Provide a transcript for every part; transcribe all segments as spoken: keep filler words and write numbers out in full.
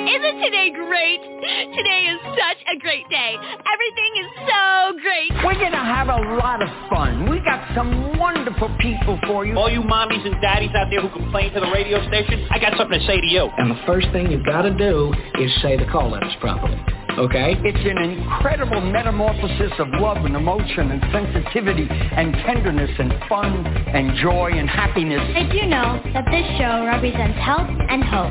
Isn't today great? Today is such a great day. Everything is so great. We're going to have a lot of fun. We got some wonderful people for you. All you mommies and daddies out there who complain to the radio station, I got something to say to you. And the first thing you've got to do is say the call letters properly. Okay? It's an incredible metamorphosis of love and emotion and sensitivity and tenderness and fun and joy and happiness. I do know that this show represents health and hope.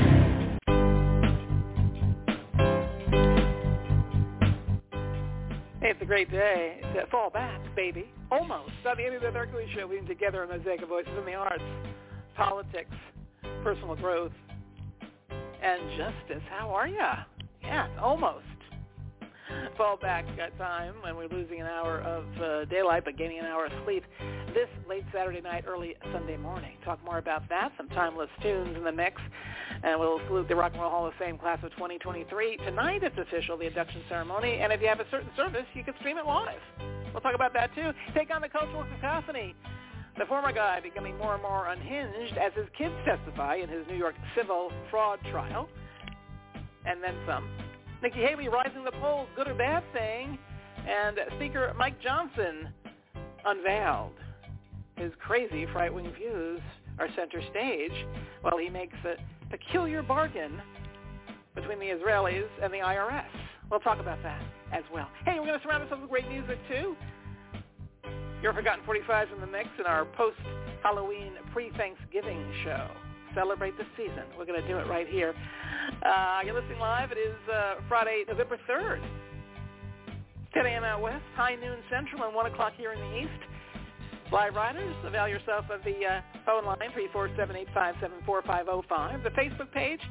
Hey, it's a great day to fall back, baby. Almost. On the Amy Beth Hercules Show, weaving together a mosaic of voices in the arts, politics, personal growth, and justice. How are ya? Yeah, almost. Fall back got time when we're losing an hour of uh, daylight but gaining an hour of sleep this late Saturday night, early Sunday morning. Talk more about that, some timeless tunes in the mix, and we'll salute the Rock and Roll Hall of Fame class of twenty twenty-three. Tonight it's official, the induction ceremony, and if you have a certain service, you can stream it live. We'll talk about that too. Take on the cultural cacophony. The former guy becoming more and more unhinged as his kids testify in his New York civil fraud trial. And then some. Nikki Haley rising the polls, good or bad thing. And Speaker Mike Johnson unveiled his crazy right-wing views are center stage while he makes a peculiar bargain between the Israelis and the I R S. We'll talk about that as well. Hey, we're going to surround ourselves with great music, too. Your Forgotten forty-fives in the mix in our post-Halloween pre-Thanksgiving show. Celebrate the season. We're going to do it right here. Uh, you're listening live. It is uh, Friday, November third. ten a.m. out west, high noon central, and one o'clock here in the east. Live riders, avail yourself of the uh, phone line, three four seven, eight five seven, four five zero five. The Facebook page,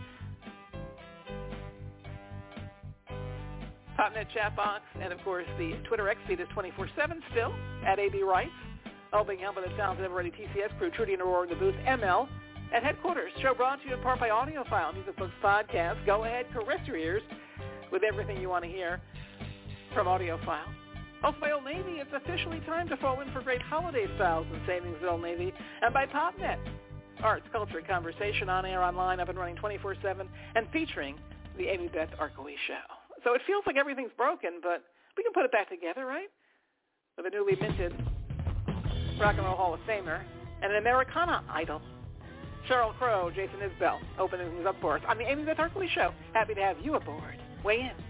Popnet chat box, and, of course, the Twitter X feed is twenty-four seven still, at A B Rights. All being helped by the talented Everready T C S crew, Trudy and Aurora in the booth, M L. At headquarters, show brought to you in part by AudioFile, Music Books Podcast. Go ahead, caress your ears with everything you want to hear from AudioFile. Also by Old Navy, it's officially time to fall in for great holiday styles and savings at Old Navy. And by Popnet, arts, culture, conversation, on air, online, up and running twenty-four seven, and featuring the Amy Beth Hercules Show. So it feels like everything's broken, but we can put it back together, right? With a newly minted Rock and Roll Hall of Famer and an Americana idol. Sheryl Crow, Jason Isbell, opening things up for us on the Amy Beth Hercules Show. Happy to have you aboard. Weigh in.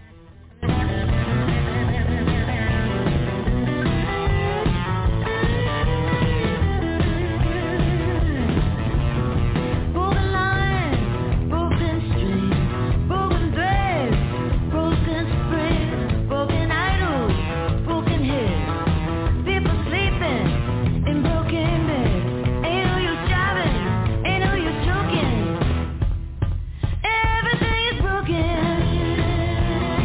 Everything is broken.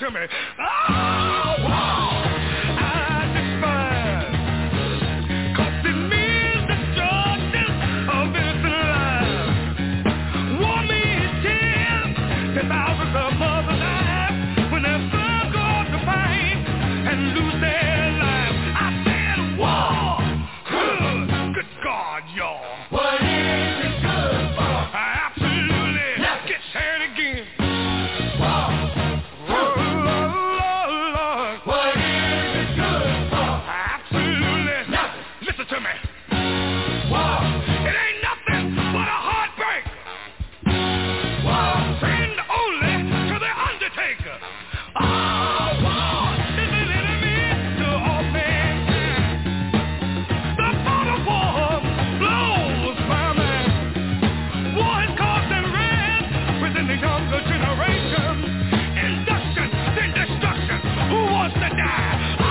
to me. Oh, wow. I despise. Cause it means destruction of innocent lives. War means tears, ten thousands of mothers lives when their sons go off to fight and lose their lives. I said war. Good, good God, y'all. What is it good for? Absolutely. Let's get said again. War. Oh, Lord. What is it good for? Absolutely. Nothing. Listen to me. War. It ain't nothing but a heartbreak. War. Friend only to the undertaker. Oh, war is an enemy to all mankind. The thought of war blows my mind. War is causing rest within the younger generation. Induction, then destruction. Who wants to die? Oh,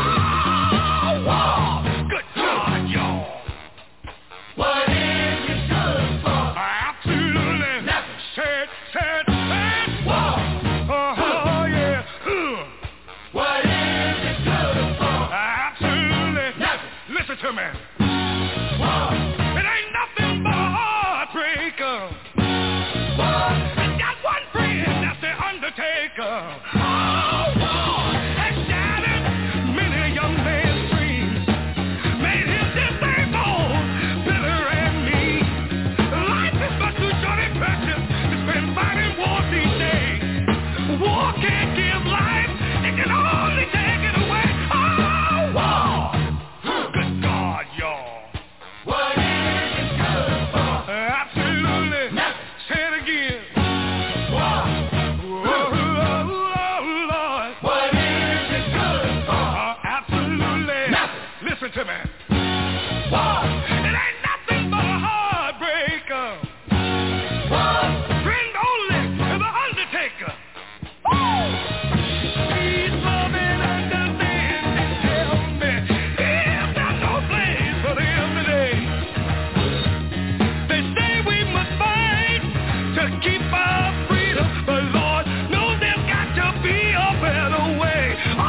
war. Good God, y'all. What is it good for? Absolutely. Nothing. Said, said, said. War. Oh, yeah. Ugh. What is it good for? Absolutely. Nothing. Listen to me. War. It ain't nothing but a heartbreaker. War. It's got one friend, that's the undertaker. Oh, war has shattered many a young man's dreams. Made him disabled, bitter and mean. Life is but too short and precious to spend fighting wars these days. War can't give life, it can only take it away. Oh, war. Good God, y'all. What is it good for? Absolutely. Nothing. Say it again. War. Oh, oh, oh, Lord. What is it good for? Uh, absolutely. Nothing. Listen to me. War. It ain't nothing but a heartbreaker. War. Friend only to the undertaker. Woo! Please love and understand and tell me there's not no place for them today. They say we must fight to keep our freedom, but Lord knows there's got to be a better way. Oh,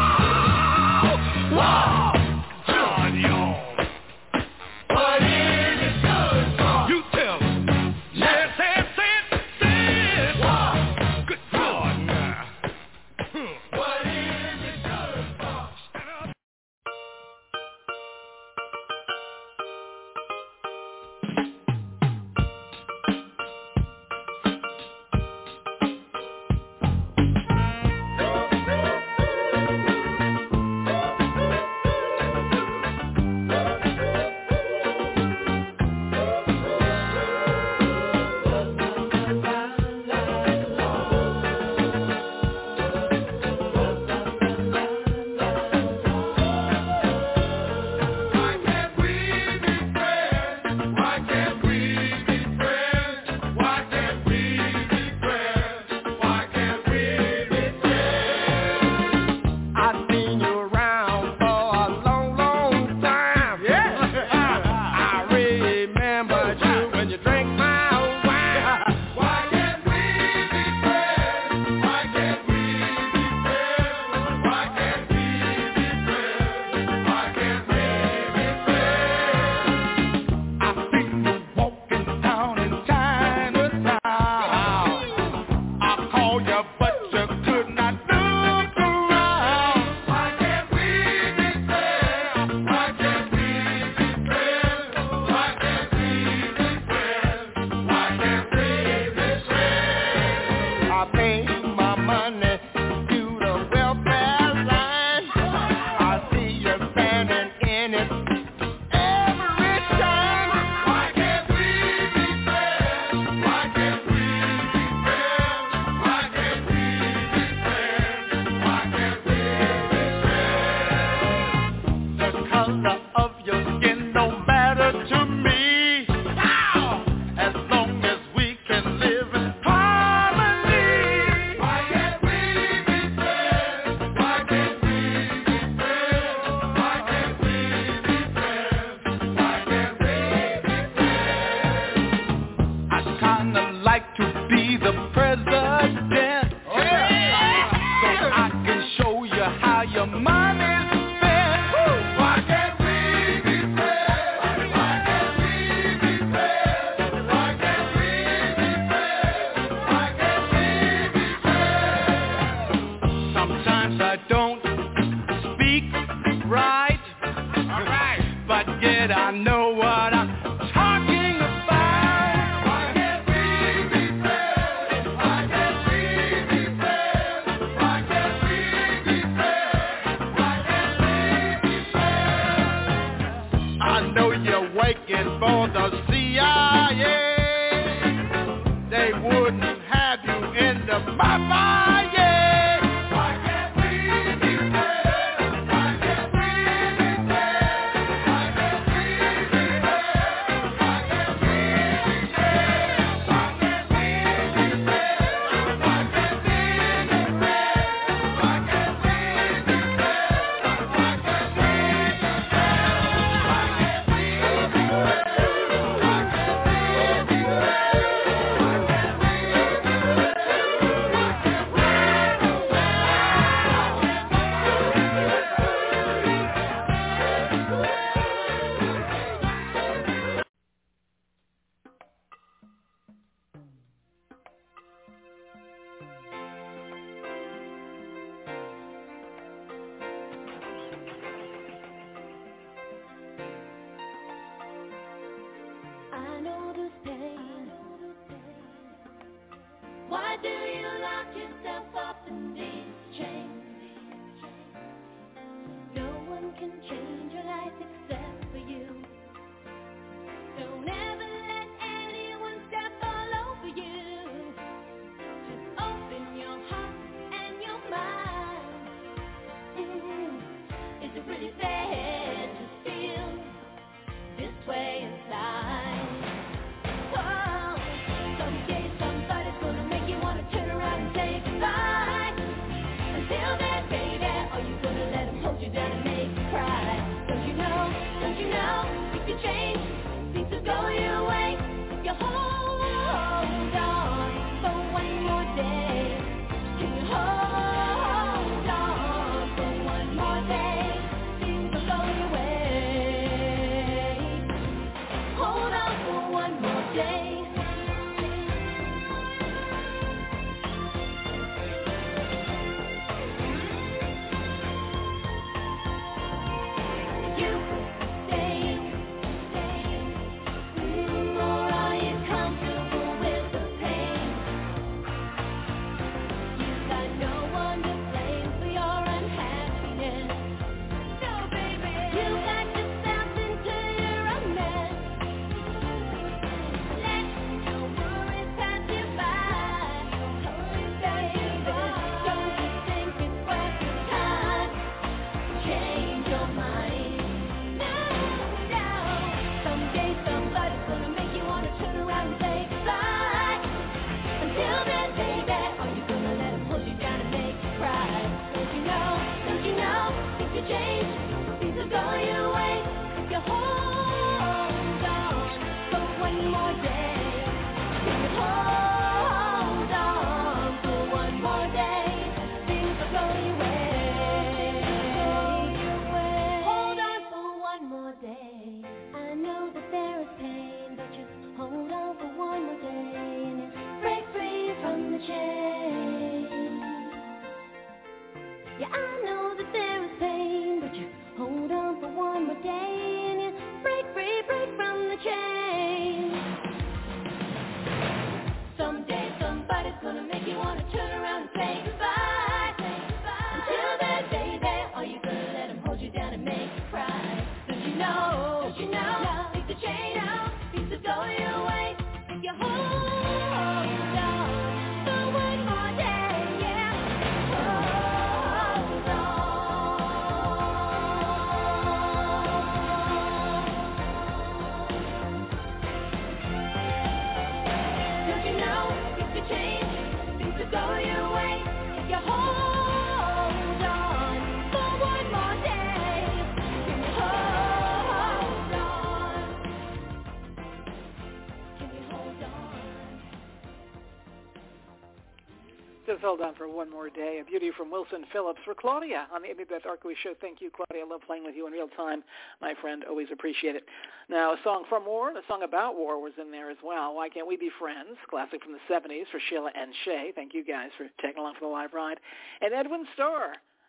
wow, God, y'all. What is it good for? You tell them. Say it, say it, say it, say it. War. Good God, now. Hmm. What is it good for? Stand up. Why can't we be friends? Why can't we be friends? Why can't we be friends? Why can't we be friends? I've seen you around for a long, long time. Yeah. I remember you when you drank my wine. Why can't we be friends? Why can't we be friends? Why can't we be friends? Why can't we be friends? I see you walking down in Chinatown. I called you, but you could not look around. Why can't we be friends? Why can't we be friends? Why can't we be friends? Why can't we be friends? I pay my money to the welfare line. I see you standing in it every time. Why can't we be friends? Why can't we be friends? Why can't we be friends? Why can't we be friends? The color of your skin don't matter to me. As long as we can live in harmony. Why can't we be friends? Why can't we be friends? Why can't we be friends? Why can't we be friends? I'd kinda like to be the president, so I can show don't speak right. All right. But yet I know what I'm talking about. Why can't we be friends? Why can't we be friends? Why can't we be friends? Why can't we be friends? I know you're waiting for the C I A. They wouldn't have you in the mama, yeah. Why can't we be friends? Why can't we be friends? Why can't we be friends? Why can't we be friends? Why can't we be friends? Why can't we be friends? Why can't we be friends? Why can't we be friends? Why can't we be friends? I know this pain. Why do you lock yourself up in these chains? No one can change your life except for you. Don't ever let anyone step all over you. Just open your heart and your mind. Mm. Is it really sad to feel this way inside? Whoa. Someday somebody's gonna make you wanna turn around and say goodbye. Until then, baby, are you gonna let him hold you down and make you cry? Don't you know, don't you know, things can change, things will go your way. If you hold on for one more day, can you hold on for one more day? Things will go your way. Hold on for one more day. You stay, stay, mm, or are you comfortable with the pain? You got no one to blame for your unhappiness. No, baby, you got yourself into your own mess. Let your worries pass you by. Baby, don't you think it's worth your time? Change your mind. No, no. Someday somebody's gonna make you wanna turn around and say goodbye. Until then, baby, are you gonna let him hold you down and make you cry? Don't you know, don't you know, things will change, things will go your way. If you hold on for one more day, can you hold on for one more day? Things will go your way. Hold on for one more day. I know that there is pain, but just hold on for one more day and you break free from the chain. Yeah, I know that there is pain, but you hold on for one more day and you break free, break from the chain. Someday somebody's gonna make you wanna turn around and say goodbye. Until then, baby, are you gonna let him hold you down and make you cry? Don't you know, don't you know, things will change, things will go your way. If you hold on for one more day, yeah, hold on. Don't you know, things will change, things will go your way. If you hold on for one more day, can you hold on? Can you hold on? Just hold on for one more day. A beauty from Wilson Phillips for Claudia on the Amy Beth Arkowicz Show. Thank you, Claudia. I love playing with you in real time, my friend. Always appreciate it. Now, a song from war and a song about war was in there as well. Why Can't We Be Friends? Classic from the seventies for Sheila and Shay. Thank you guys for taking along for the live ride. And Edwin Starr,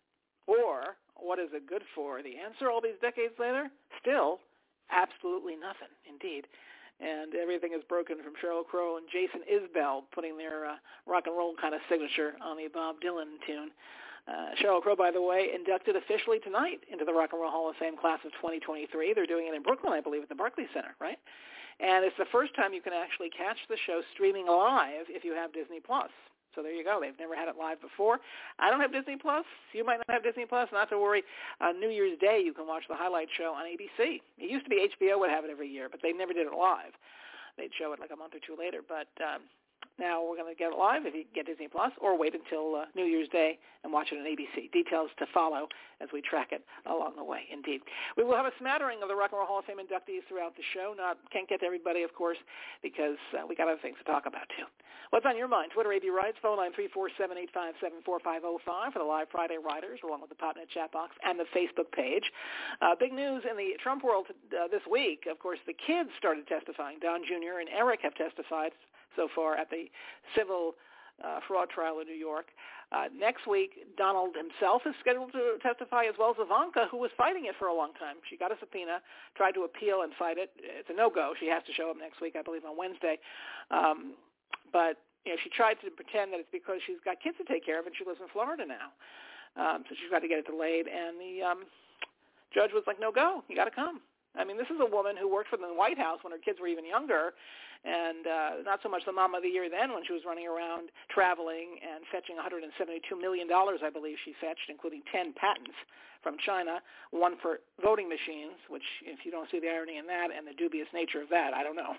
Or what is it good for? The answer all these decades later, still absolutely nothing, indeed. And everything is broken from Sheryl Crow and Jason Isbell putting their uh, rock and roll kind of signature on the Bob Dylan tune. Uh, Sheryl Crow, by the way, inducted officially tonight into the Rock and Roll Hall of Fame class of twenty twenty-three. They're doing it in Brooklyn, I believe, at the Barclays Center, right? And it's the first time you can actually catch the show streaming live if you have Disney Plus. So there you go. They've never had it live before. I don't have Disney Plus. You might not have Disney Plus. Not to worry. On New Year's Day, you can watch the highlight show on A B C. It used to be H B O would have it every year, but they never did it live. They'd show it like a month or two later. But um, now we're going to get it live if you get Disney Plus, or wait until uh, New Year's Day and watch it on A B C. Details to follow as we track it along the way, indeed. We will have a smattering of the Rock and Roll Hall of Fame inductees throughout the show. Not Can't get to everybody, of course, because uh, we got other things to talk about, too. What's on your mind? Twitter, A B Rides, phone line three four seven, eight five seven, four five zero five for the live Friday Riders, along with the Popnet chat box and the Facebook page. Uh, big news in the Trump world uh, this week. Of course, the kids started testifying. Don Junior and Eric have testified so far at the civil uh, fraud trial in New York. Uh, next week, Donald himself is scheduled to testify, as well as Ivanka, who was fighting it for a long time. She got a subpoena, tried to appeal and fight it. It's a no-go. She has to show up next week, I believe, on Wednesday. Um, but you know, she tried to pretend that it's because she's got kids to take care of, and she lives in Florida now. Um, so she's got to get it delayed. And the um, judge was like, no go. You got to come. I mean, this is a woman who worked for the White House when her kids were even younger, and uh, not so much the Mama of the Year then when she was running around traveling and fetching one hundred seventy-two million dollars, I believe she fetched, including ten patents from China, one for voting machines, which if you don't see the irony in that and the dubious nature of that, I don't know.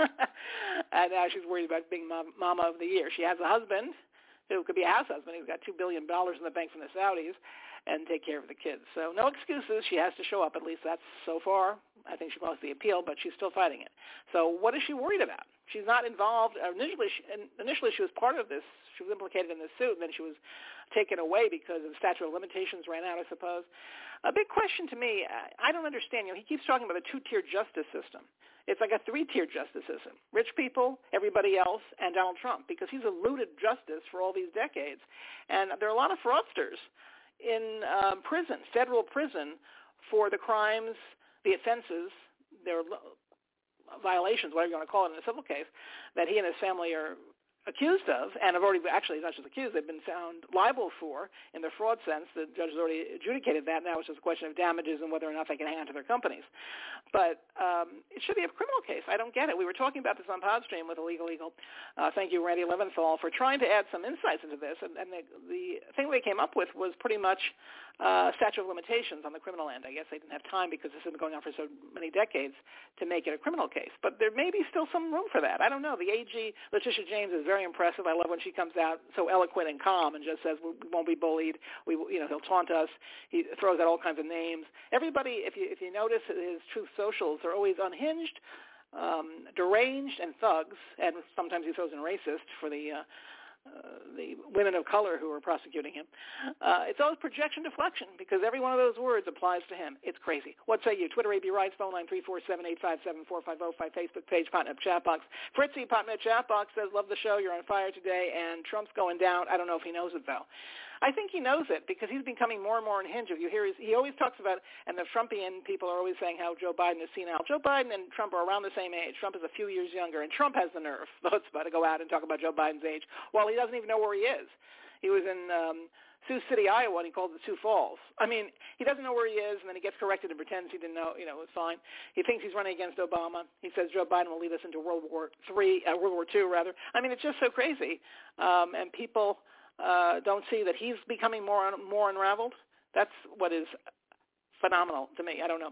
And now she's worried about being Mama of the Year. She has a husband who could be a house husband. He's got two billion dollars in the bank from the Saudis, and take care of the kids. So no excuses. She has to show up. At least that's so far. I think she lost the appeal, but she's still fighting it. So what is she worried about? She's not involved. Initially, she, initially she was part of this. She was implicated in this suit, and then she was taken away because the statute of limitations ran out, I suppose. A big question to me, I don't understand. You know, he keeps talking about a two-tier justice system. It's like a three-tier justice system. Rich people, everybody else, and Donald Trump, because he's eluded justice for all these decades. And there are a lot of fraudsters in um, prison, federal prison, for the crimes, the offenses, their violations, whatever you want to call it in a civil case, that he and his family are accused of, and have already, actually not just accused, they've been found liable for in the fraud sense. The judge has already adjudicated that. Now it's just a question of damages and whether or not they can hang on to their companies. But um, it should be a criminal case. I don't get it. We were talking about this on Podstream with Illegal Eagle. Uh, thank you, Randy Leventhal, for trying to add some insights into this. And, and the, the thing they came up with was pretty much uh, statute of limitations on the criminal end. I guess they didn't have time because this has been going on for so many decades to make it a criminal case. But there may be still some room for that. I don't know. The A G, Letitia James, is very impressive. I love when she comes out so eloquent and calm and just says we won't be bullied. We, you know, he'll taunt us. He throws out all kinds of names. Everybody, if you if you notice his Truth Socials, are always unhinged, um, deranged, and thugs. And sometimes he throws in racist for the uh, uh, the women of color who are prosecuting him. Uh, it's always projection deflection because every one of those words applies to him. It's crazy. What say you? Twitter, A B Rights, phone line three four seven, eight five seven, four five zero five, Facebook page, Potnet chat box. Fritzy, Potnet chat box says, love the show. You're on fire today, and Trump's going down. I don't know if he knows it, though. I think he knows it because he's becoming more and more unhinged. You hear his, he always talks about, and the Trumpian people are always saying how Joe Biden is senile. Joe Biden and Trump are around the same age. Trump is a few years younger, and Trump has the nerve, the chutzpah, to go out and talk about Joe Biden's age while he doesn't even know where he is. He was in um, Sioux City, Iowa, and he called it Sioux Falls. I mean, he doesn't know where he is, and then he gets corrected and pretends he didn't know. You know, it's fine. He thinks he's running against Obama. He says Joe Biden will lead us into World War Three, uh, World War Two, rather. I mean, it's just so crazy, um, and people uh, don't see that he's becoming more un- more unraveled. That's what is phenomenal to me. I don't know.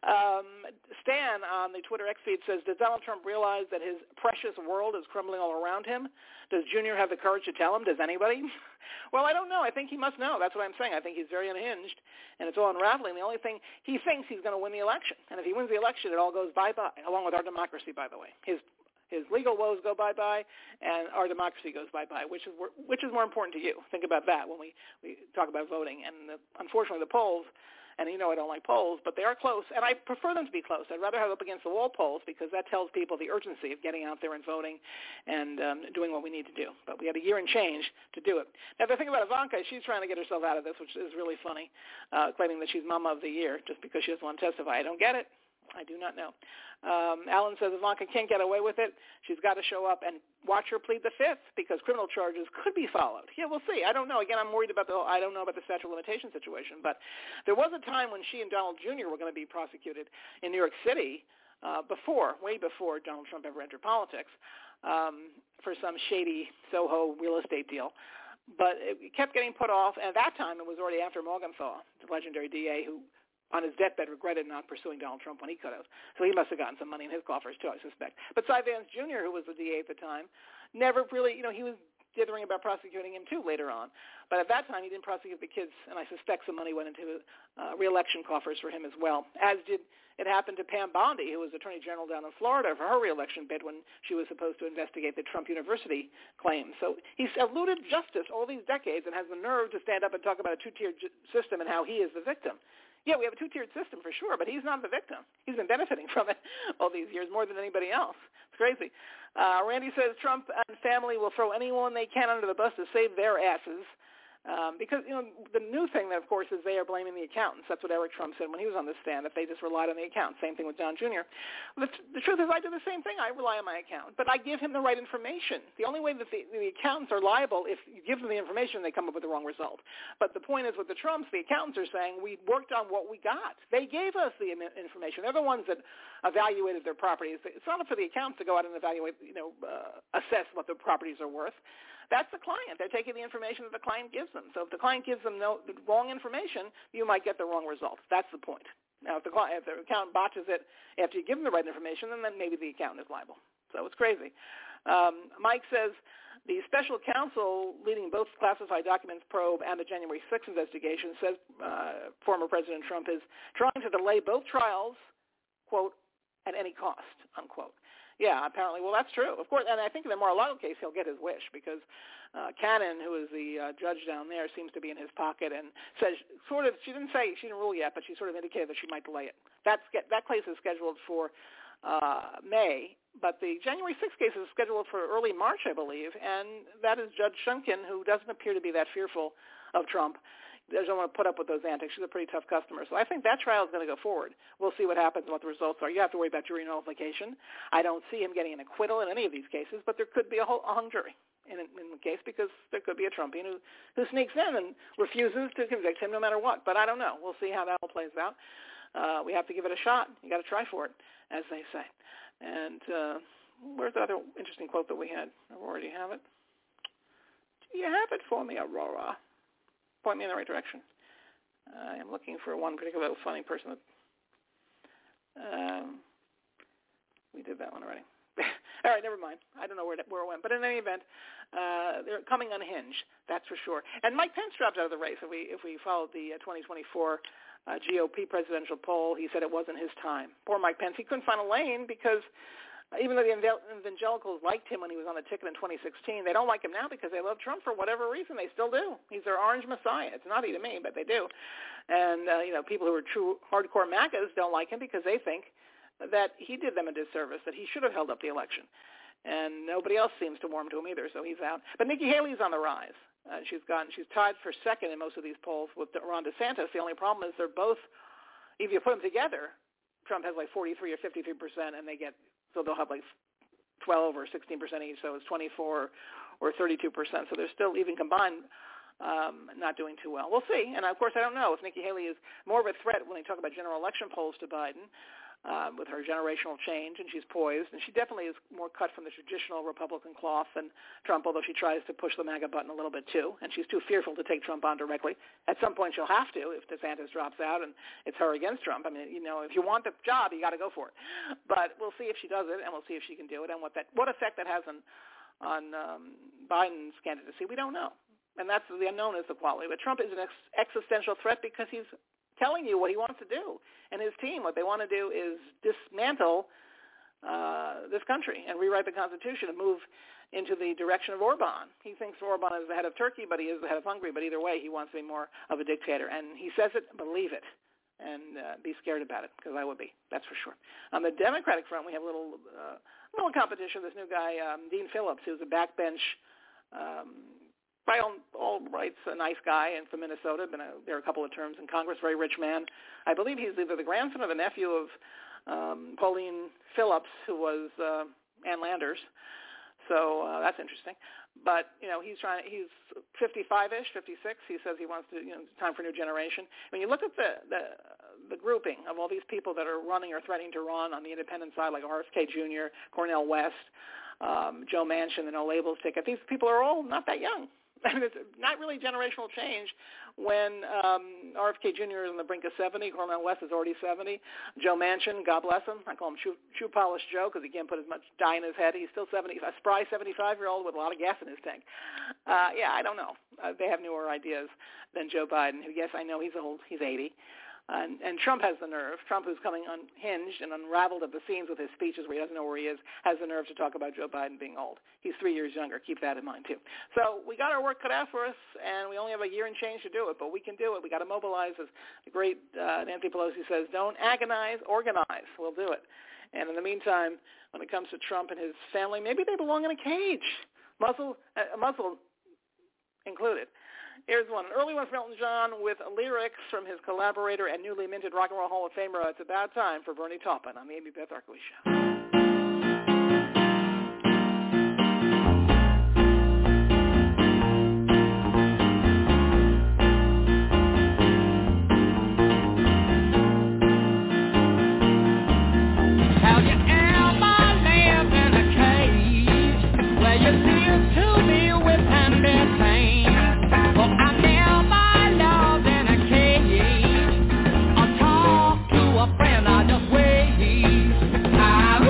Um, Stan on the Twitter X feed says, does Donald Trump realize that his precious world is crumbling all around him? Does Junior have the courage to tell him? Does anybody? Well, I don't know. I think he must know. That's what I'm saying. I think he's very unhinged, and it's all unraveling. The only thing, he thinks he's going to win the election. And if he wins the election, it all goes bye-bye, along with our democracy, by the way. His His legal woes go bye-bye, and our democracy goes bye-bye, which is which is more important to you. Think about that when we, we talk about voting. And the, unfortunately, the polls And you know I don't like polls, but they are close, and I prefer them to be close. I'd rather have up against the wall polls because that tells people the urgency of getting out there and voting and um, doing what we need to do. But we had a year and change to do it. Now, the thing about Ivanka, she's trying to get herself out of this, which is really funny, uh, claiming that she's Mama of the Year just because she doesn't want to testify. I don't get it. I do not know. Um, Alan says Ivanka can't get away with it. She's got to show up and watch her plead the fifth because criminal charges could be followed. Yeah, we'll see. I don't know. Again, I'm worried about the I don't know about the statute of limitations situation. But there was a time when she and Donald Junior were going to be prosecuted in New York City uh, before, way before Donald Trump ever entered politics, um, for some shady Soho real estate deal. But it kept getting put off. And at that time, it was already after Morgenthau, the legendary D A who on his deathbed regretted not pursuing Donald Trump when he could have. So he must have gotten some money in his coffers too, I suspect. But Cy Vance Junior, who was the D A at the time, never really, you know, he was dithering about prosecuting him too later on. But at that time, he didn't prosecute the kids, and I suspect some money went into uh, re-election coffers for him as well, as did it happen to Pam Bondi, who was Attorney General down in Florida for her re-election bid when she was supposed to investigate the Trump University claims. So he's eluded justice all these decades and has the nerve to stand up and talk about a two-tiered j- system and how he is the victim. Yeah, we have a two-tiered system for sure, but he's not the victim. He's been benefiting from it all these years more than anybody else. It's crazy. Uh, Randy says Trump and family will throw anyone they can under the bus to save their asses. Um, because, you know, the new thing, that, of course, is they are blaming the accountants. That's what Eric Trump said when he was on the stand, that they just relied on the accountants. Same thing with Don Junior The, the truth is I do the same thing. I rely on my accountant, but I give him the right information. The only way that the, the accountants are liable, if you give them the information, they come up with the wrong result. But the point is with the Trumps, the accountants are saying we worked on what we got. They gave us the information. They're the ones that evaluated their properties. It's not up for the accountants to go out and evaluate, you know, uh, assess what the properties are worth. That's the client. They're taking the information that the client gives them. So if the client gives them no, the wrong information, you might get the wrong result. That's the point. Now, if the, client, if the accountant botches it after you give them the right information, then, then maybe the accountant is liable. So it's crazy. Um, Mike says the special counsel leading both classified documents probe and the January sixth investigation says uh, former President Trump is trying to delay both trials, quote, at any cost, unquote. Yeah, apparently. Well, that's true. Of course, and I think in the Mar-a-Lago case, he'll get his wish because uh, Cannon, who is the uh, judge down there, seems to be in his pocket and says sort of, she didn't say, she didn't rule yet, but she sort of indicated that she might delay it. That's, that case is scheduled for uh, May, but the January sixth case is scheduled for early March, I believe, and that is Judge Shunkin, who doesn't appear to be that fearful of Trump. Doesn't want to put up with those antics. She's a pretty tough customer. So I think that trial is going to go forward. We'll see what happens and what the results are. You have to worry about jury nullification. I don't see him getting an acquittal in any of these cases, but there could be a, whole, a hung jury in, in the case because there could be a Trumpian who, who sneaks in and refuses to convict him no matter what. But I don't know. We'll see how that all plays out. Uh, we have to give it a shot. You got to try for it, as they say. And uh, where's the other interesting quote that we had? I already have it. Do you have it for me, Aurora? Point me in the right direction. I am looking for one particular funny person. That, um, we did that one already. All right, never mind. I don't know where, where it went. But in any event, uh, they're coming unhinged, that's for sure. And Mike Pence dropped out of the race. If we, if we followed the uh, twenty twenty-four uh, G O P presidential poll, he said it wasn't his time. Poor Mike Pence. He couldn't find a lane because even though the evangelicals liked him when he was on the ticket in twenty sixteen, they don't like him now because they love Trump for whatever reason. They still do. He's their orange messiah. It's naughty to me, but they do. And, uh, you know, people who are true hardcore MAGAs don't like him because they think that he did them a disservice, that he should have held up the election. And nobody else seems to warm to him either, so he's out. But Nikki Haley's on the rise. Uh, she's gotten, she's tied for second in most of these polls with Ron DeSantis. The only problem is they're both, if you put them together, Trump has like forty-three or fifty-three percent, and they get, so they'll have like twelve or sixteen percent each, so it's twenty-four or thirty-two percent. So they're still, even combined, um, not doing too well. We'll see. And, of course, I don't know if Nikki Haley is more of a threat when they talk about general election polls to Biden uh, with her generational change, and she's poised. And she definitely is more cut from the traditional Republican cloth than Trump, although she tries to push the MAGA button a little bit too. And she's too fearful to take Trump on directly. At some point she'll have to if DeSantis drops out and it's her against Trump. I mean, you know, if you want the job, you got to go for it. But we'll see if she does it, and we'll see if she can do it, and what that what effect that has on, on um, Biden's candidacy. We don't know. And that's the unknown is the quality. But Trump is an ex- existential threat because he's telling you what he wants to do. And his team, what they want to do is dismantle uh, this country and rewrite the Constitution and move into the direction of Orban. He thinks Orban is the head of Turkey, but he is the head of Hungary. But either way, he wants to be more of a dictator. And he says it, believe it. and uh, be scared about it, because I would be, that's for sure. On the Democratic front, we have a little uh, little competition. This new guy, um, Dean Phillips, who's a backbench, um, by all, all rights, a nice guy, and from Minnesota, been a, there are a couple of terms in Congress, very rich man. I believe he's either the grandson or the nephew of um, Pauline Phillips, who was uh, Ann Landers. So uh, that's interesting. But, you know, he's trying. He's fifty-five-ish, fifty-six. He says he wants to, you know, it's time for a new generation. When you look at the, the the grouping of all these people that are running or threatening to run on the independent side, like R F K Junior, Cornel West, um, Joe Manchin, the No Labels ticket, these people are all not that young. I mean, it's not really generational change when um, R F K Junior is on the brink of seventy, Cornel West is already seventy, Joe Manchin, God bless him, I call him Shoe, shoe Polish Joe because he can't put as much dye in his head. He's still seventy, a spry seventy-five-year-old with a lot of gas in his tank. Uh, yeah, I don't know. Uh, they have newer ideas than Joe Biden, who, yes, I know he's old. He's eighty. And, and Trump has the nerve. Trump, who's coming unhinged and unraveled at the seams with his speeches where he doesn't know where he is, has the nerve to talk about Joe Biden being old. He's three years younger. Keep that in mind, too. So we got our work cut out for us, and we only have a year and change to do it, but we can do it. We got to mobilize. As the great uh, Nancy Pelosi says, don't agonize, organize. We'll do it. And in the meantime, when it comes to Trump and his family, maybe they belong in a cage, muzzle, uh, muzzle included. Here's one, an early one from Elton John with lyrics from his collaborator and newly minted Rock and Roll Hall of Famer. It's about time for Bernie Taupin on the Amy Beth Arkley Show. I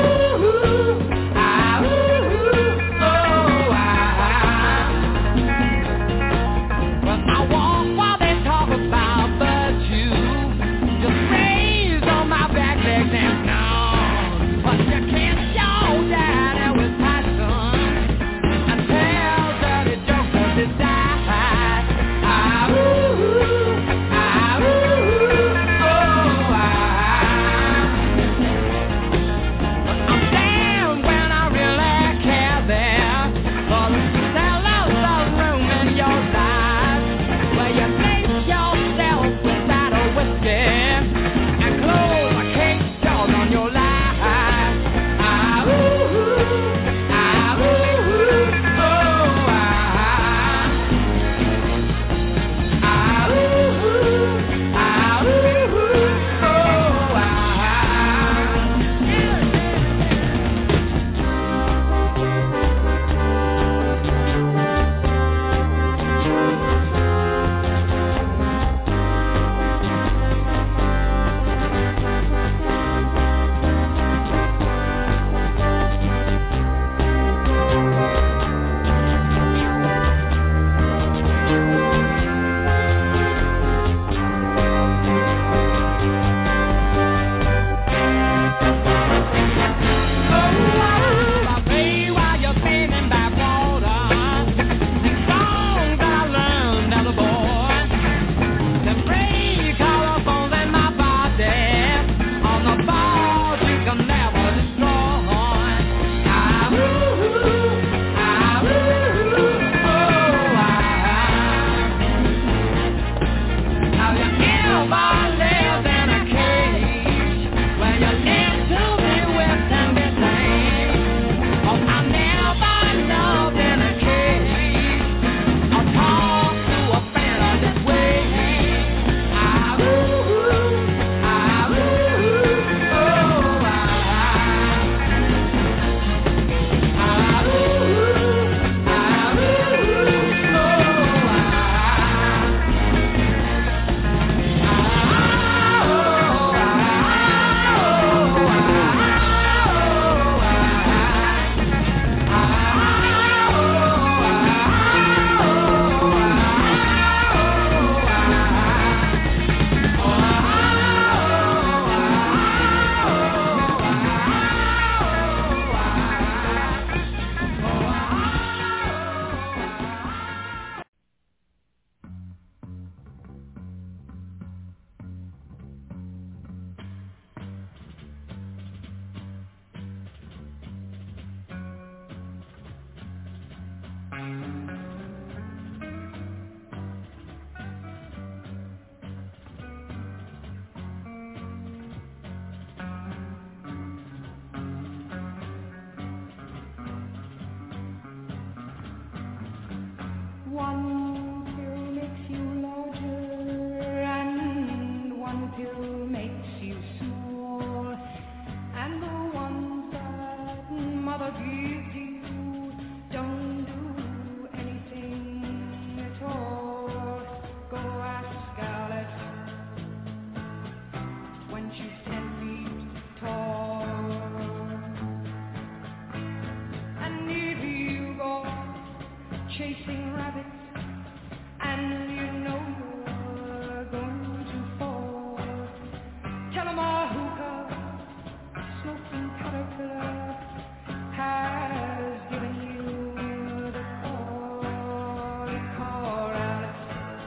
chasing rabbits, and you know you're going to fall. Tell 'em our hookah, smoking caterpillar, has given you the call. You call Alice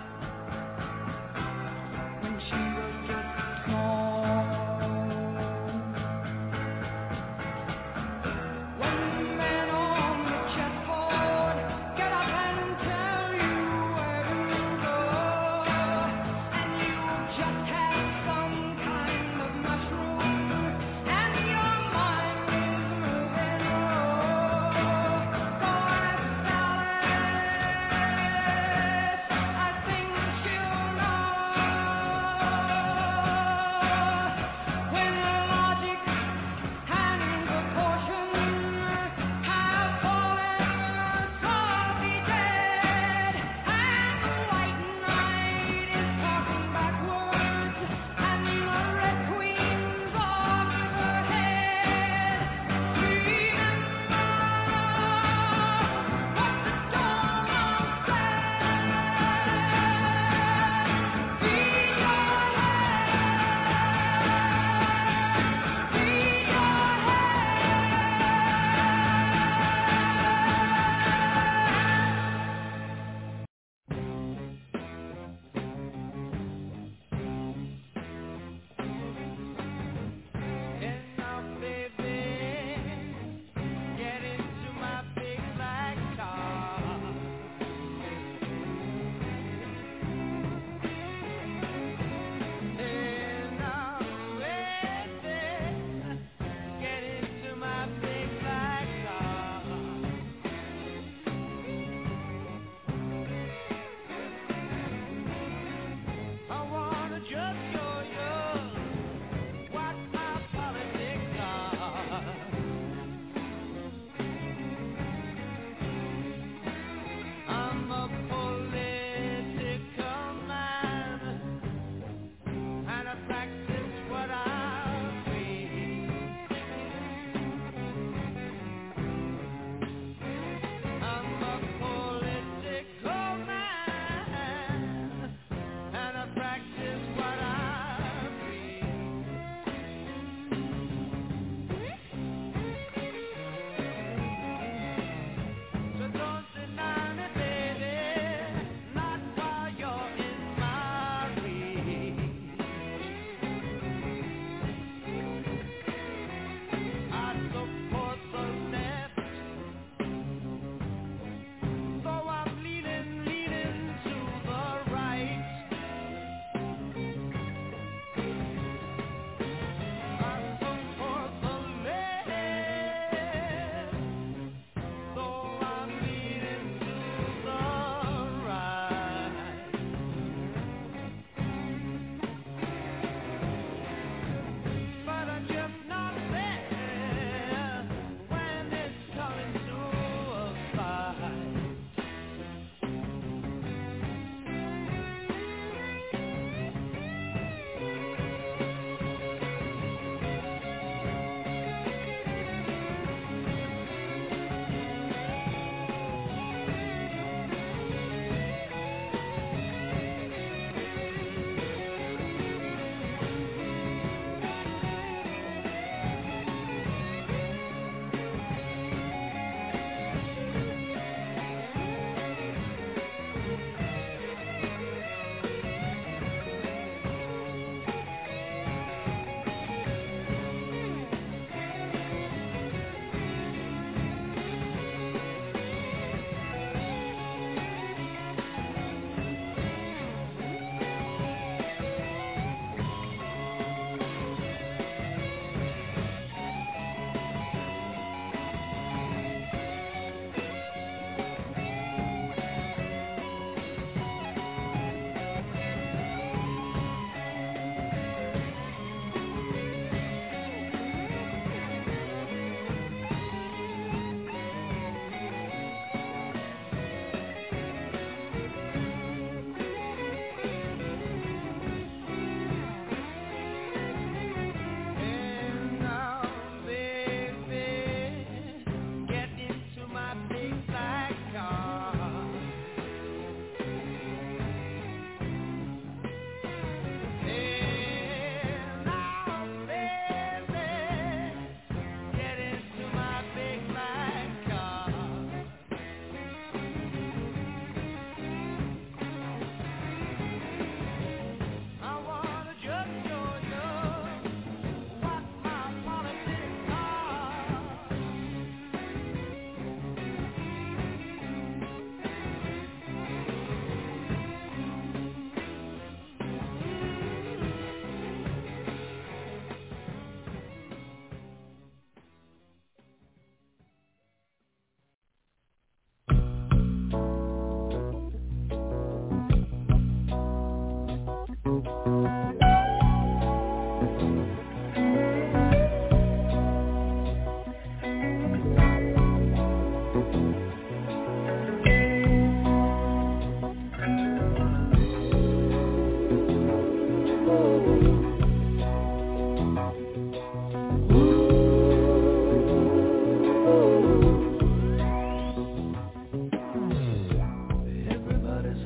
when she was just small. One man on the chessboard, get up and tell you where to go, and you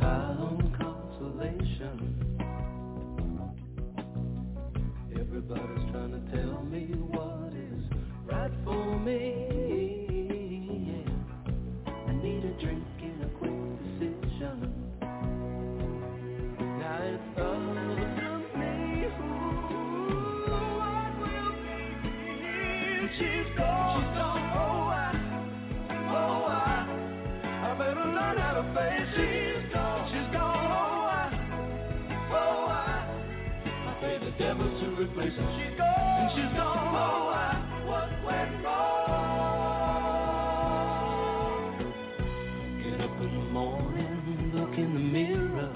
high on consolation. Everybody's trying to tell me what is right for me. Yeah. I need a drink and a quick decision. Now it's up to me. Ooh, what will be? She's gone. She's gone. Oh, I, oh, I, I better learn how to face. She's gone. She's gone. Oh, I, oh, I, I pay the devil to replace her. She's gone. And she's gone. Oh, I, what went wrong? Get up in the morning, look in the mirror.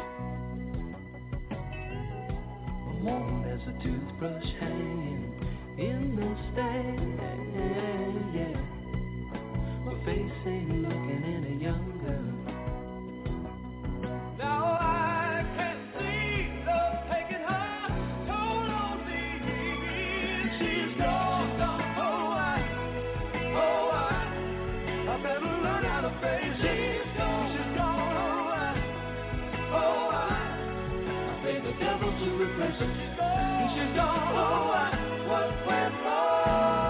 Warm as a toothbrush hanging in the stand, yeah. My face ain't looking any younger. Now I can see love taking her toll on me. She's gone, she's gone. Oh, I, oh, I, I better learn how to face. She's gone, she's gone. Oh, I, oh, I, I pay the devil to replace her. She's gone, she's gone. Oh, I, what went wrong?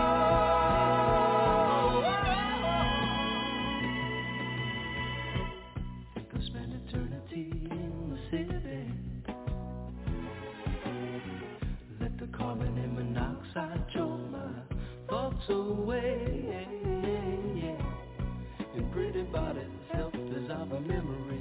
Think I'll spend eternity in the city. Let the carbon and monoxide choke my thoughts away. And pretty bodies help dissolve a memory.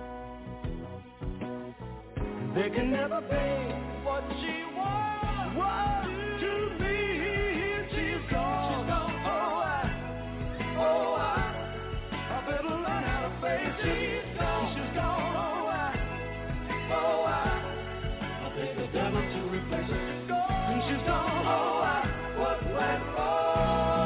They can never be what she was, was to me. She's gone, she's gone. Oh, I, oh, I, I better learn how to face. She's gone, she's gone. Oh, I, oh, I, I pay the devil to replace her. She's gone, and she's gone. Oh, I, what went wrong?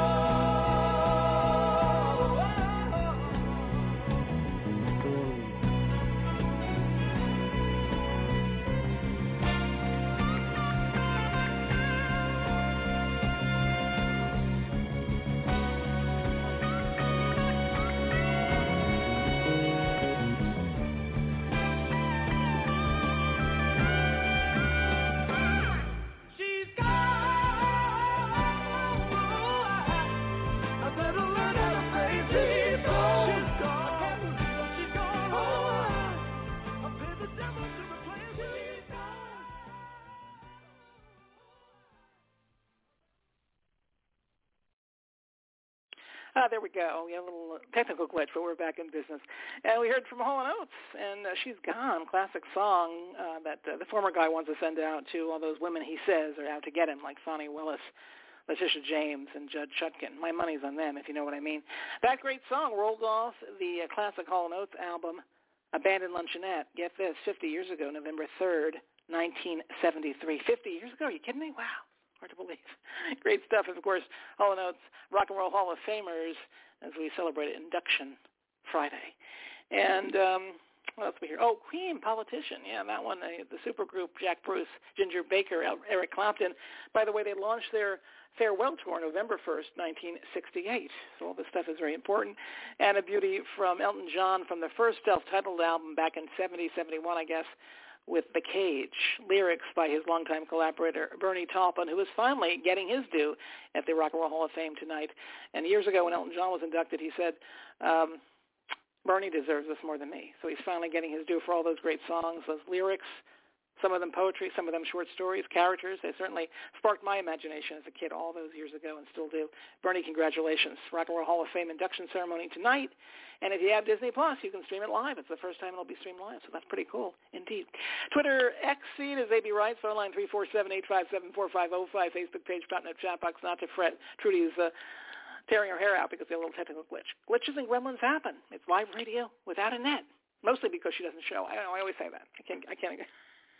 Ah, there we go. We had a little technical glitch, but we're back in business. And we heard from Hall and Oates, and uh, She's Gone, classic song uh, that uh, the former guy wants to send out to all those women he says are out to get him, like Sonny Willis, Letitia James, and Judd Chutkin. My money's on them, if you know what I mean. That great song rolled off the uh, classic Hall and Oates album, Abandoned Luncheonette. Get this, fifty years ago, November third, nineteen seventy-three. fifty years ago? Are you kidding me? Wow. Hard to believe. Great stuff. Of course, Hall and Oates, Rock and Roll Hall of Famers, as we celebrate Induction Friday. And um, what else we hear? Oh, Queen, Politician. Yeah, that one. Uh, the supergroup, Jack Bruce, Ginger Baker, Eric Clapton. By the way, they launched their farewell tour November first, nineteen sixty-eight. So all this stuff is very important. And a beauty from Elton John from the first self-titled album back in seventy, seventy-one, I guess, with The Cage, lyrics by his longtime collaborator, Bernie Taupin, who is finally getting his due at the Rock and Roll Hall of Fame tonight. And years ago when Elton John was inducted, he said, um, Bernie deserves this more than me. So he's finally getting his due for all those great songs, those lyrics, some of them poetry, some of them short stories, characters. They certainly sparked my imagination as a kid all those years ago and still do. Bernie, congratulations. Rock and Roll Hall of Fame induction ceremony tonight. And if you have Disney Plus, you can stream it live. It's the first time it'll be streamed live, so that's pretty cool indeed. Twitter X feed is A B Writes, phone line three four seven, eight five seven, four five zero five, Facebook page, .net chat box, not to fret. Trudy's uh, tearing her hair out because of a little technical glitch. Glitches and gremlins happen. It's live radio without a net, mostly because she doesn't show. I, I always say that. I can't, I can't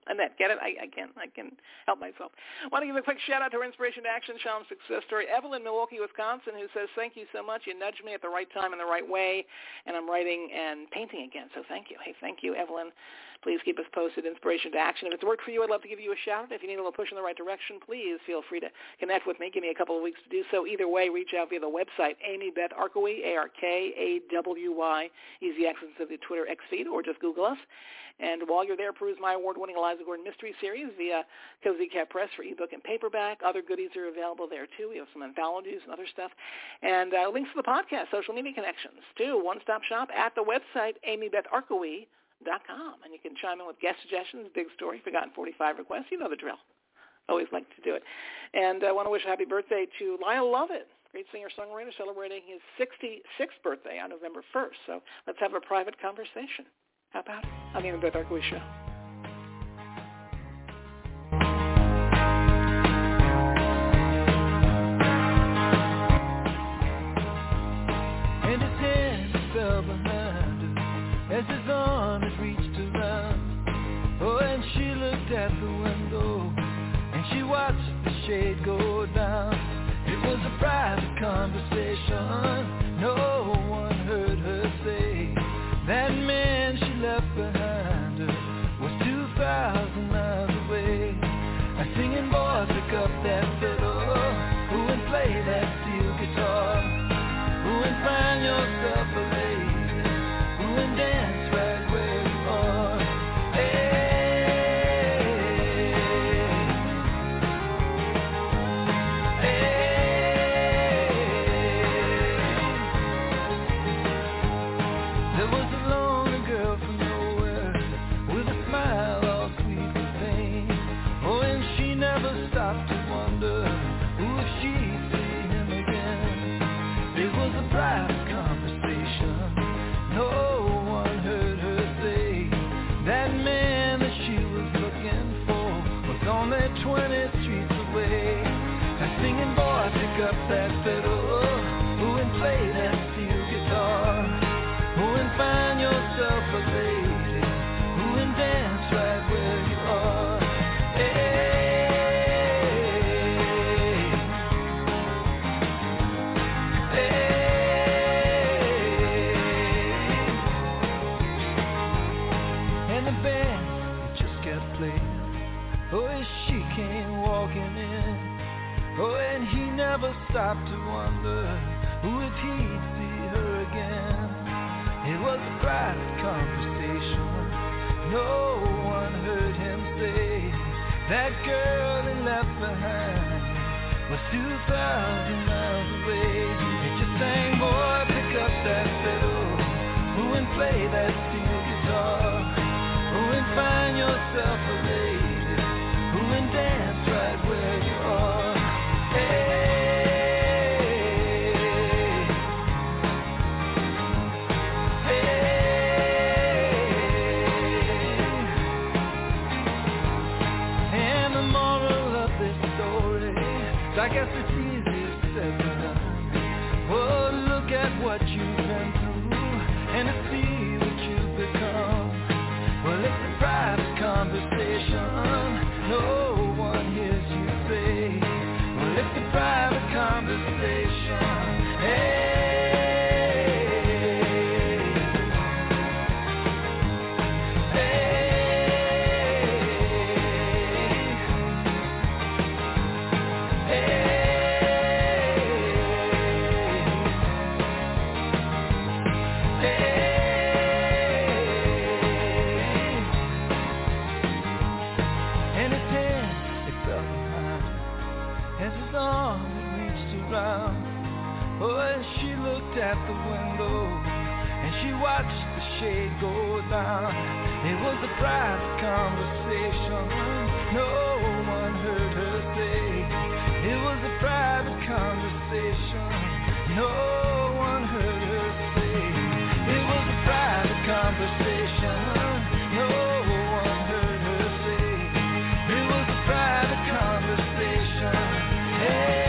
Annette, get it? I, I can I can help myself. I want to give a quick shout out to our Inspiration to Action Challenge success story, Evelyn, Milwaukee, Wisconsin, who says, thank you so much. You nudged me at the right time in the right way, and I'm writing and painting again, so thank you. Hey, thank you, Evelyn. Please keep us posted, Inspiration to Action. If it's worked for you, I'd love to give you a shout out. If you need a little push in the right direction, please feel free to connect with me. Give me a couple of weeks to do so. Either way, reach out via the website, Amy Beth Arkaway, A R K A W Y, easy access to the Twitter X feed, or just Google us. And while you're there, peruse my award-winning Eliza Gordon Mystery Series via Cozy Cat Press for ebook and paperback. Other goodies are available there, too. We have some anthologies and other stuff. And uh, links to the podcast, social media connections, too. One-stop shop at the website, Amy Beth Arkaway dot com. And you can chime in with guest suggestions, big story, forgotten forty-five requests. You know the drill. Always like to do it. And I want to wish a happy birthday to Lyle Lovett, great singer-songwriter, celebrating his sixty-sixth birthday on November first. So let's have a private conversation. How about it? On the Amy Beth Arkaway Show. And his hand fell behind her as his arms reached around. Oh, and she looked at the window and she watched the shade go down. It was a private conversation. No one heard her say that man she left behind her was two thousand miles away. A singing boy, pick up that fiddle, who and play that steel guitar, who and find yourself a lady, who and dance right where you are. Hey, there was a lonely girl from nowhere with a smile all sweet with pain. Oh, and she never stopped to wonder who if she'd see him again. It was a private conversation. No one heard her say that man that she was looking for was only twenty streets away. A singing boy, pick up that fiddle, who and play that steel guitar, who and find yourself a lady, who and dance right where you are. Hey, hey. And the band, it just kept playing. Oh, as she came walking in. Oh, and he never stopped to wonder who if he'd see her again. It was a private conversation. No one heard him say that girl he left behind was two thousand miles away. He just sang, boy, pick up that fiddle, who and play that steel guitar, who and find yourself a lady, who and dance right where you are. Hey. I guess it's easier said than done. Oh, look at what you've been through and to see what you've become. Well, it's a private conversation. No one hears you say. Well, it's a private conversation. Hey. At the window and she watched the shade go down. It was a private conversation. No one heard her say. It was a private conversation. No one heard her say. It was a private conversation. No one heard her say. It was a private conversation. Hey.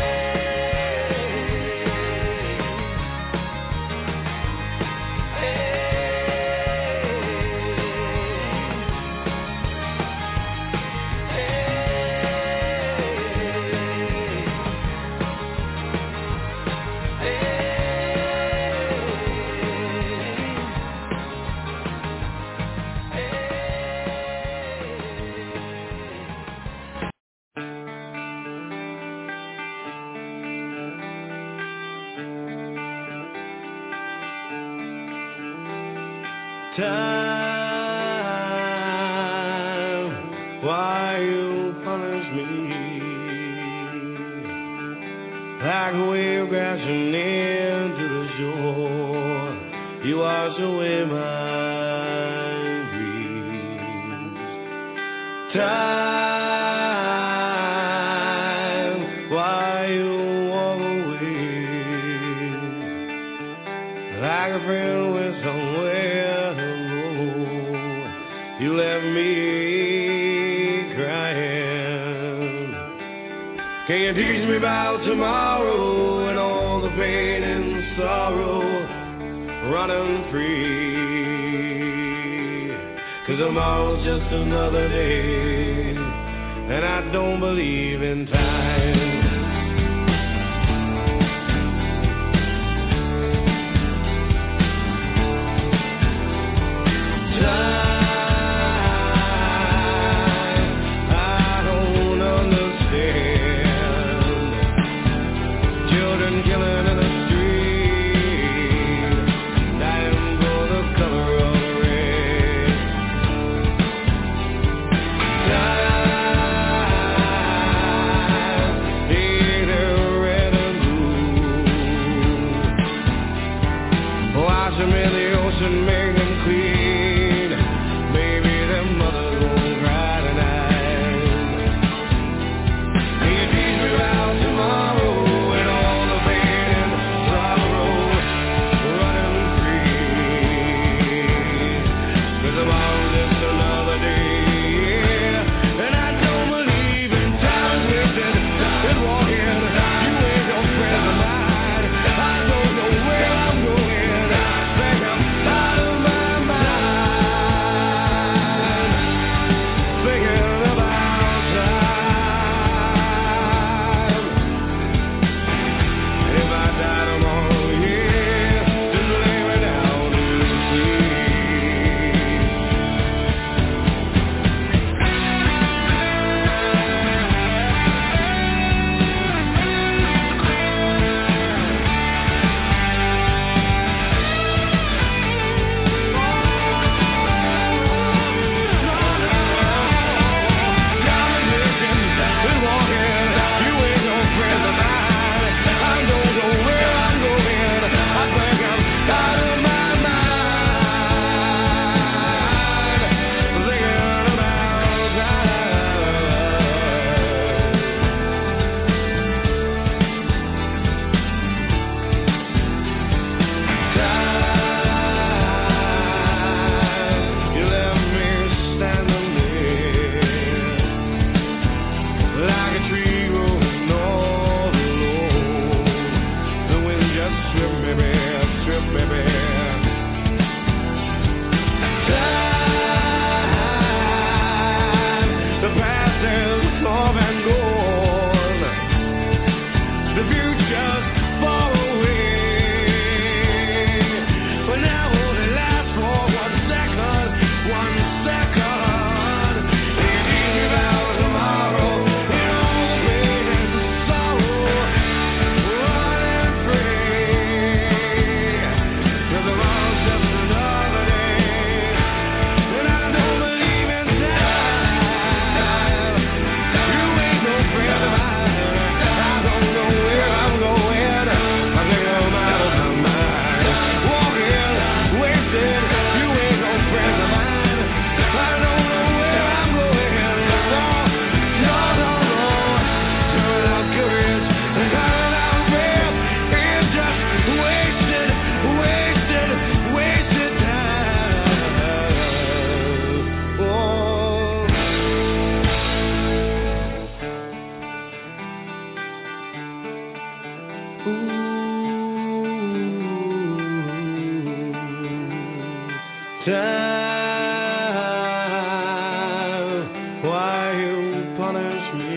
time, why you punish me? Like a wave crashing into the shore, you wash away my dreams. Time, why you walk away? Like a friend with somewhere to go, you left me crying. Can you teach me about tomorrow and all the pain and sorrow running free? 'Cause tomorrow's just another day, and I don't believe in time. Time, why you punish me?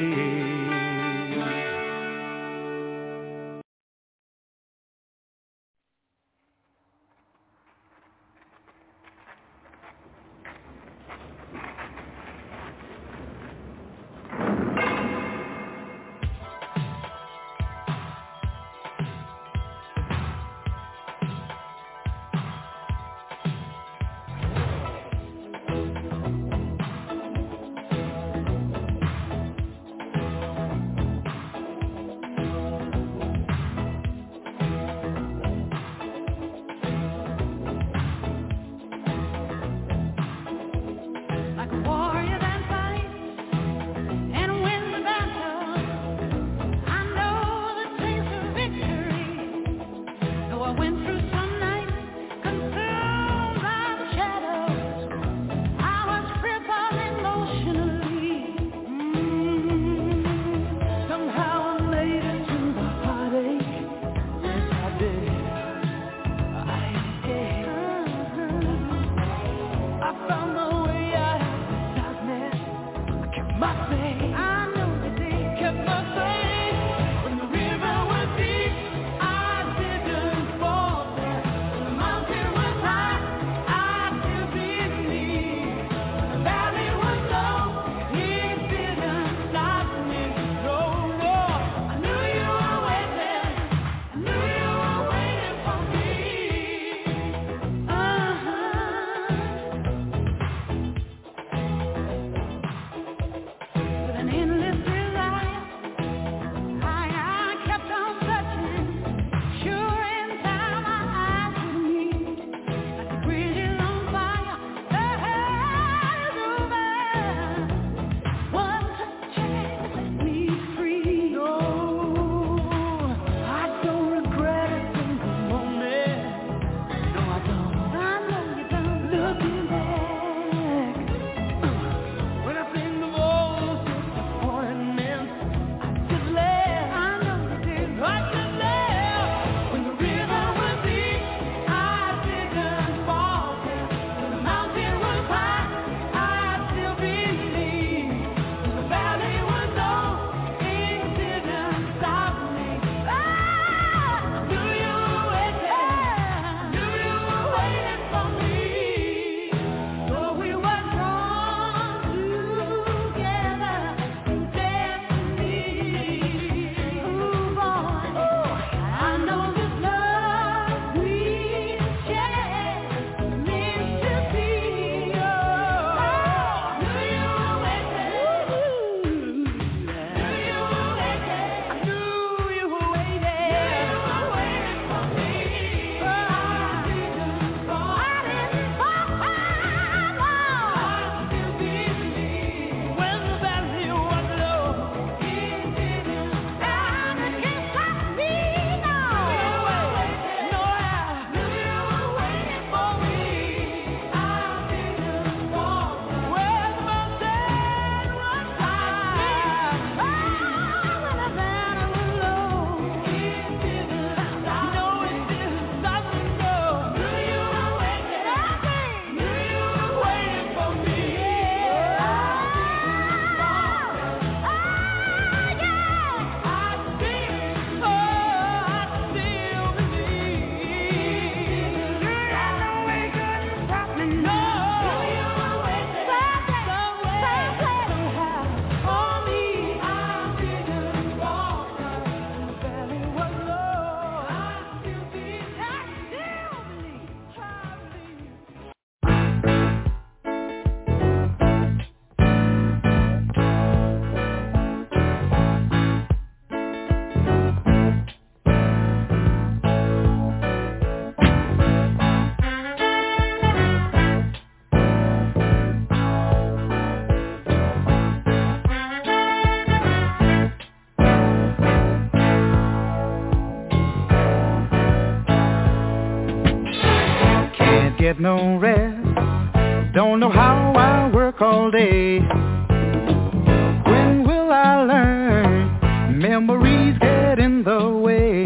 get no rest. Don't know how I work all day. When will I learn? Memories get in the way.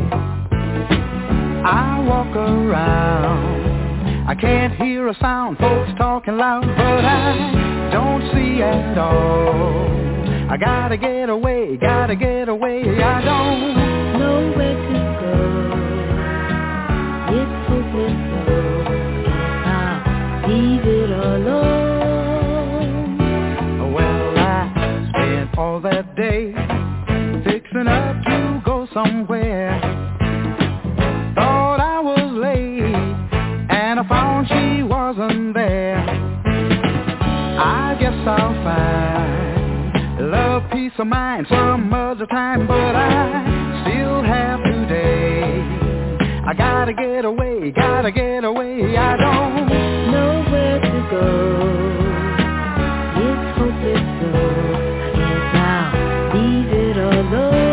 I walk around, I can't hear a sound, folks talking loud, but I don't see at all. I gotta get away, gotta get away, I don't know where to go. It's hopeless though, I'll leave it alone. Well, I spent all that day fixing up to go somewhere. Thought I was late, and I found she wasn't there. I guess I'll find love, peace of mind some other time, but I still have today. I gotta get away, gotta get away, I don't know where to go. It's hopeless though, I guess I'll leave it alone.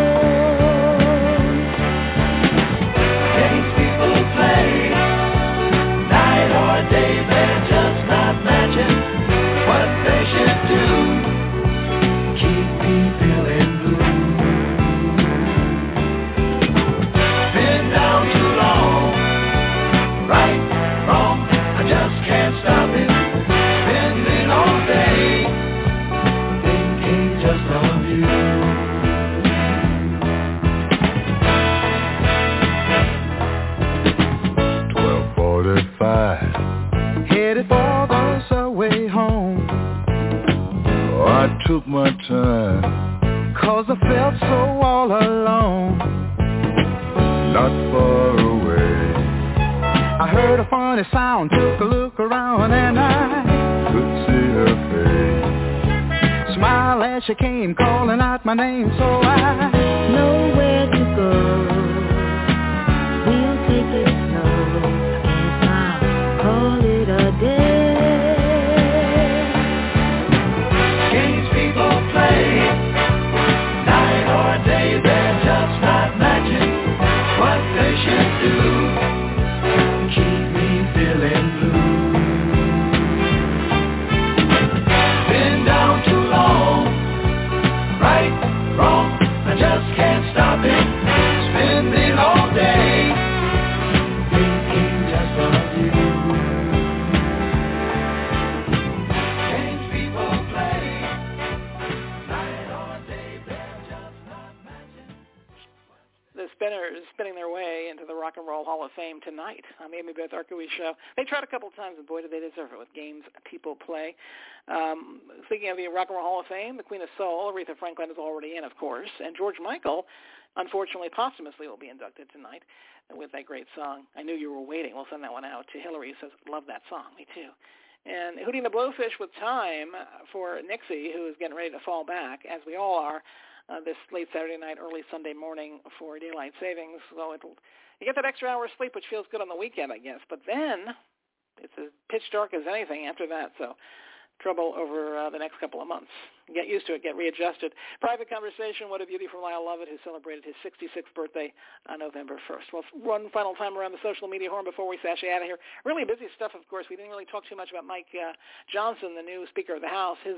Headed for the subway home. Oh, I took my time, cause I felt so all alone. Not far away, I heard a funny sound, took a look around, and I could see her face. Smile as she came, calling out my name, so I know where to go. We'll take it slow, call it a day. Games people play, night or day, they're just not matching what they should do. Keep me feeling blue. Been down too long, right, wrong, I just can't stop it. Spending all day thinking just of you. The Spinners spinning their way into the Rock and Roll Hall of Fame tonight on the Amy Beth Arkowicz Show. They tried a couple of times, and boy, did they deserve it with Games People Play. Um, speaking of the Rock and Roll Hall of Fame, the Queen of Soul, Aretha Franklin, is already in, of course, and George Michael, unfortunately, posthumously will be inducted tonight with that great song, I Knew You Were Waiting. We'll send that one out to Hillary, who says, love that song. Me too. And Hootie and the Blowfish with Time for Nixie, who is getting ready to fall back, as we all are, uh, this late Saturday night, early Sunday morning for daylight savings. So it'll, you get that extra hour of sleep, which feels good on the weekend, I guess. But then it's as pitch dark as anything after that. So trouble over uh, the next couple of months. Get used to it. Get readjusted. Private conversation. What a beauty from Lyle Lovett, who celebrated his sixty-sixth birthday on November first. Well, one final time around the social media horn before we sashay out of here. Really busy stuff, of course. We didn't really talk too much about Mike uh, Johnson, the new Speaker of the House. His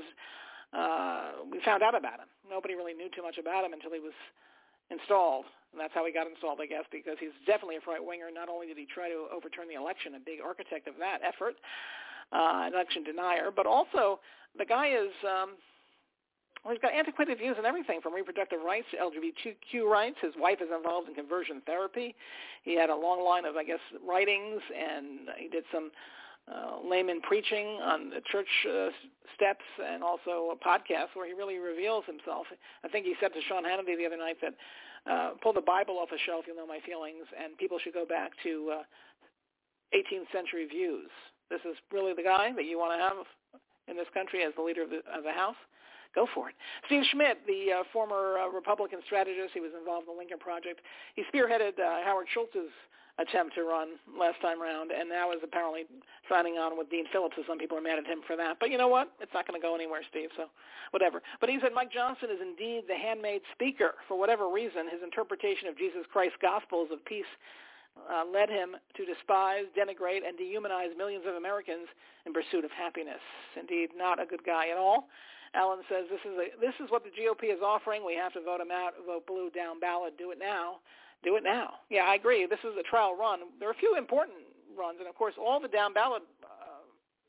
uh, we found out about him. Nobody really knew too much about him until he was installed. And that's how he got installed, I guess, because he's definitely a right-winger. Not only did he try to overturn the election, a big architect of that effort, uh, election denier, but also the guy is, um, well, he's got antiquated views and everything from reproductive rights to L G B T Q rights. His wife is involved in conversion therapy. He had a long line of, I guess, writings, and he did some uh, layman preaching on the church uh, steps, and also a podcast where he really reveals himself. I think he said to Sean Hannity the other night that uh, pull the Bible off a shelf, you'll know my feelings, and people should go back to uh, eighteenth century views. This is really the guy that you want to have in this country as the leader of the, of the House? Go for it. Steve Schmidt, the uh, former uh, Republican strategist, he was involved in the Lincoln Project. He spearheaded uh, Howard Schultz's attempt to run last time around, and now is apparently signing on with Dean Phillips, so some people are mad at him for that. But you know what? It's not going to go anywhere, Steve, so whatever. But he said Mike Johnson is indeed the handmade speaker. For whatever reason, his interpretation of Jesus Christ's gospels of peace uh, led him to despise, denigrate, and dehumanize millions of Americans in pursuit of happiness. Indeed, not a good guy at all. Alan says, this is a, this is what the G O P is offering. We have to vote him out, vote blue down ballot. Do it now. Do it now. Yeah, I agree. This is a trial run. There are a few important runs, and, of course, all the down ballot uh,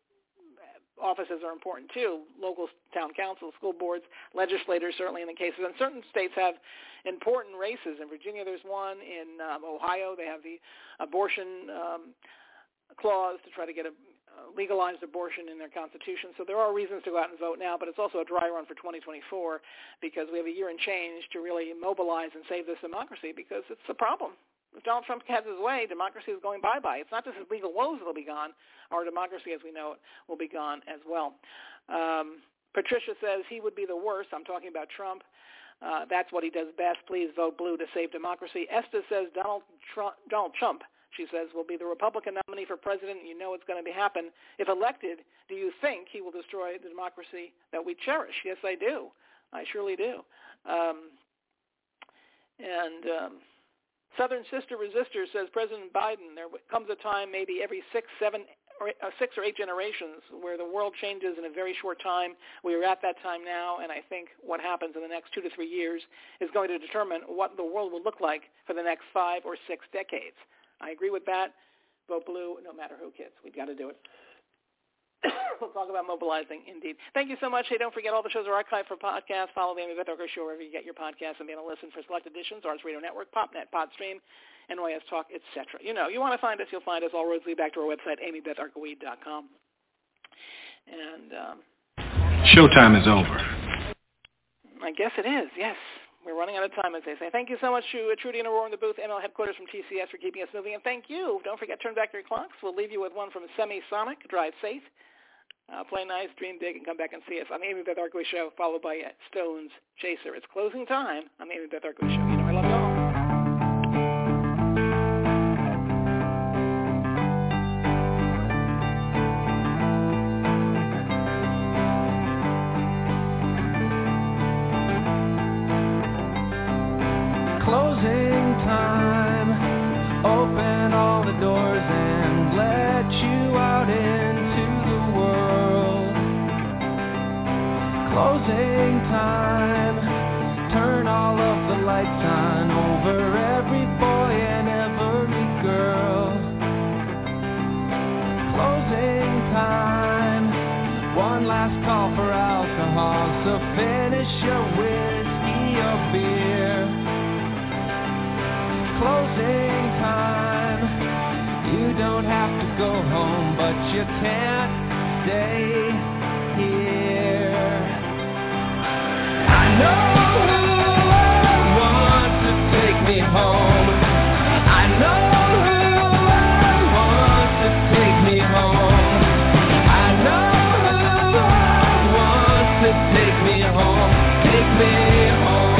offices are important, too. Local town councils, school boards, legislators, certainly in the cases. And certain states have important races. In Virginia, there's one. In um, Ohio, they have the abortion um, clause to try to get a uh, legalized abortion in their constitution. So there are reasons to go out and vote now, but it's also a dry run for twenty twenty-four because we have a year and change to really mobilize and save this democracy because it's a problem. If Donald Trump has his way, democracy is going bye-bye. It's not just his legal woes that will be gone. Our democracy as we know it will be gone as well. Um, Patricia says he would be the worst. I'm talking about Trump. Uh, that's what he does best. Please vote blue to save democracy. Esther says Donald Trump, Donald Trump, she says, will be the Republican nominee for president. You know it's going to be happen. If elected, do you think he will destroy the democracy that we cherish? Yes, I do. I surely do. Um, and um, Southern Sister Resistor says President Biden, there comes a time maybe every six, seven, or uh, six or eight generations where the world changes in a very short time. We are at that time now, and I think what happens in the next two to three years is going to determine what the world will look like for the next five or six decades. I agree with that. Vote blue, no matter who, kids. We've got to do it. We'll talk about mobilizing, indeed. Thank you so much. Hey, don't forget all the shows are archived for podcasts. Follow the Amy Beth Barker Show wherever you get your podcasts and be able to listen for select editions, Arts Radio Network, PopNet, Podstream, N Y S Talk, et cetera. You know, you want to find us, you'll find us. All roads lead back to our website, amy beth arkoweed dot com. And um, showtime is over. I guess it is, yes. We're running out of time, as they say. Thank you so much to Trudy and Aurora in the booth, M L headquarters from T C S for keeping us moving. And thank you. Don't forget, turn back your clocks. We'll leave you with one from Semisonic, Drive Safe. Uh, play nice, dream big, and come back and see us on the Amy Beth Arkway Show, followed by uh, Stone's Chaser. It's closing time on the Amy Beth Arkway Show. You know I love you all. Closing time, open all the doors and let you out into the world. Closing time, turn all of the lights on over every boy and every girl. Closing time, one last call for alcohol, so finish your whiskey or beer. Closing time, you don't have to go home, but you can't stay here. I know who I want to take me home. I know who I want to take me home. I know who I want to take me home. Take me home.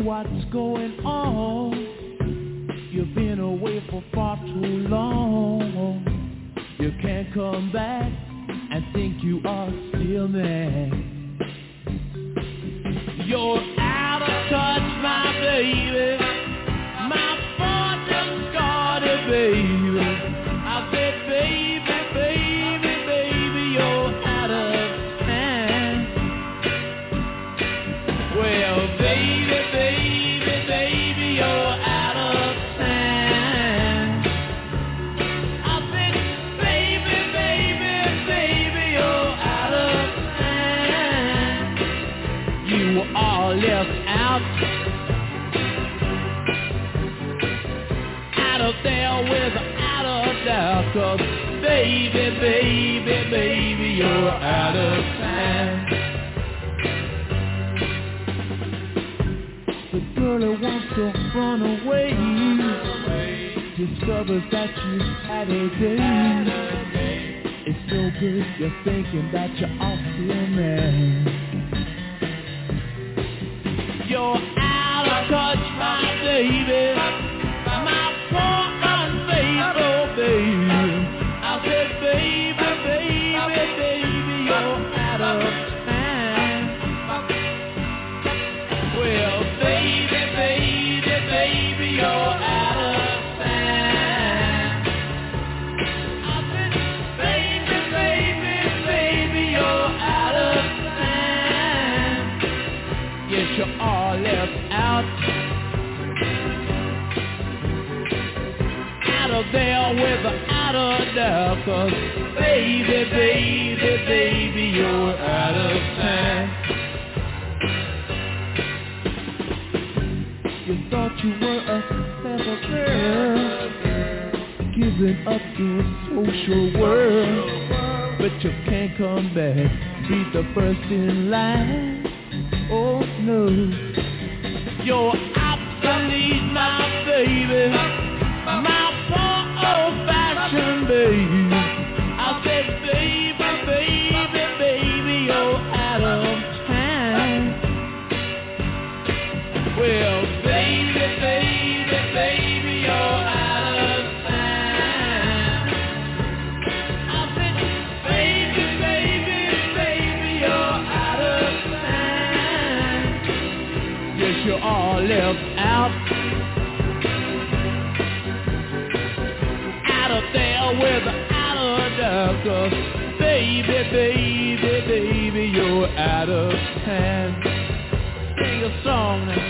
what's going on. You've been away for far too long. You can't come back and think you are still there. You're out of touch, my baby. My fortune's guarded, baby. I said, baby, baby, baby, you're out of time. Well, baby, baby, baby, you're out of time. I said, baby, baby, baby, you're out of time. You were all left out. Out of there without a doubt. 'Cause baby, baby, baby, you're out of time. The girl who wants to run away discovers that you had a day. It's no good you're thinking that you're off your man. You're out of touch, my baby. My poor unfaithful baby. I said, baby, baby, baby, you're out of time. Well, baby, baby, baby, you're out of time. I said, baby, baby, baby, you're out of time. Yes, you're all left out. Out of there without a doubt. 'Cause baby, baby, baby, you're out of time. You thought you were a clever girl, giving up your social world, but you can't come back, be the first in line. Oh no, you're obsolete, my baby. My poor old-fashioned baby. I said, baby, baby, baby, you're out of time. Well, baby, baby, baby, you're out of time. I said, baby, baby, baby, you're out of time. Yes, you're all left out. There without a doubt. 'Cause baby, baby, baby, you're out of time. Sing a song now.